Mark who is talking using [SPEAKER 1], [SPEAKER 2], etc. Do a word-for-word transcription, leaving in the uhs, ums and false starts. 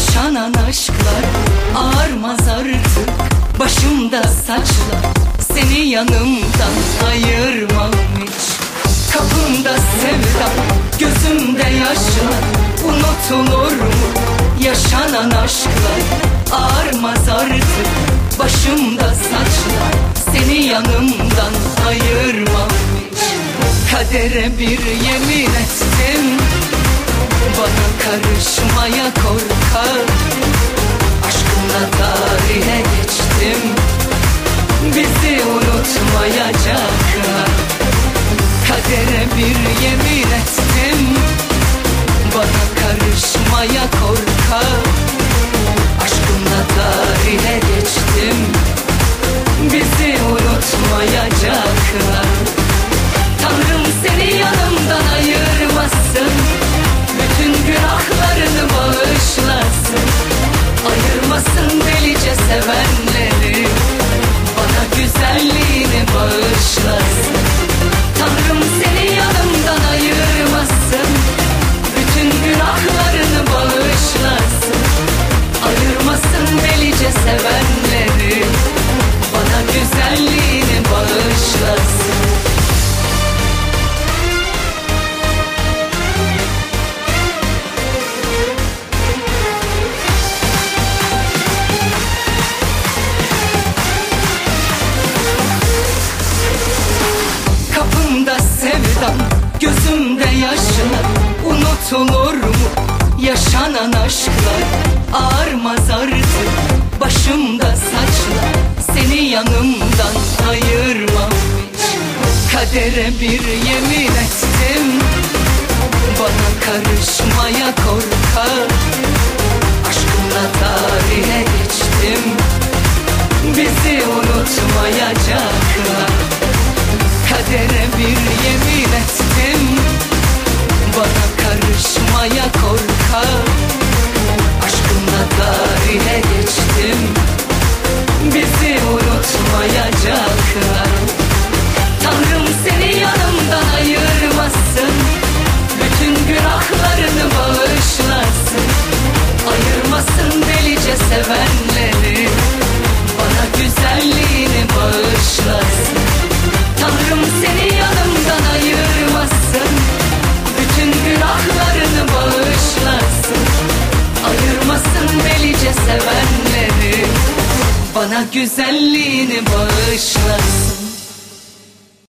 [SPEAKER 1] Yaşanan aşklar ağarmaz artık. Başımda saçlar, seni yanımdan ayırmam hiç. Kapımda sevdam, gözümde yaşlar, unutulur mu yaşanan aşklar? Ağarmaz artık başımda saçlar, seni yanımdan ayırmam hiç. Kadere bir yemin ettim, bana karışmaya korkak. Aşkımla tarihe geçtim, bizi unutmayacaklar. Kadere bir yemin ettim, bana karışmaya korkak. Aşkımla tarihe geçtim, bizi unutmayacaklar. Tanrım seni yanımdan ayırmasın, bütün günahlarını bağışlasın. Ayırmasın delice sevenleri, bana güzelliğini bağışlasın. Tanrım seni yanımdan ayırmasın, bütün günahlarını bağışlasın. Ayırmasın delice sevenleri, bana güzelliğini bağışlasın. Kapımda sevdam, gözümde yaşlar, unutulur mu yaşanan aşklar? Ağarmaz artık başımda saçlar, seni yanımdan ayırmam hiç. Kadere bir yemin ettim, bana karışmaya korkak. Aşkımla tarihe geçtim, bizi unutmayacaklar. Kadere bir yemin ettim, bana karışmaya korkak. Aşkımla tarihe geçtim, bizi unutmayacaklar. Tanrım seni yanımdan ayırmasın, bütün günahlarını bağışlasın. Ayırmasın delice sevenleri, bana güzelliğini bağışlasın. Tanrım seni yanımdan ayırmasın, bütün günahlarını bağışlasın. Ayırmasın delice sevenleri, bana güzelliğini bağışlasın.